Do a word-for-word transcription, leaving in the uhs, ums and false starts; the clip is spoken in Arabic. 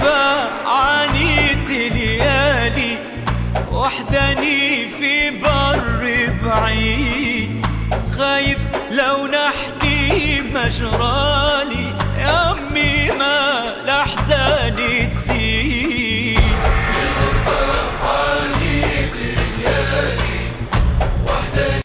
غريبة عانيت ليالي وحداني في بر بعيد، خايف لو نحكي مجرالي يا أمي ما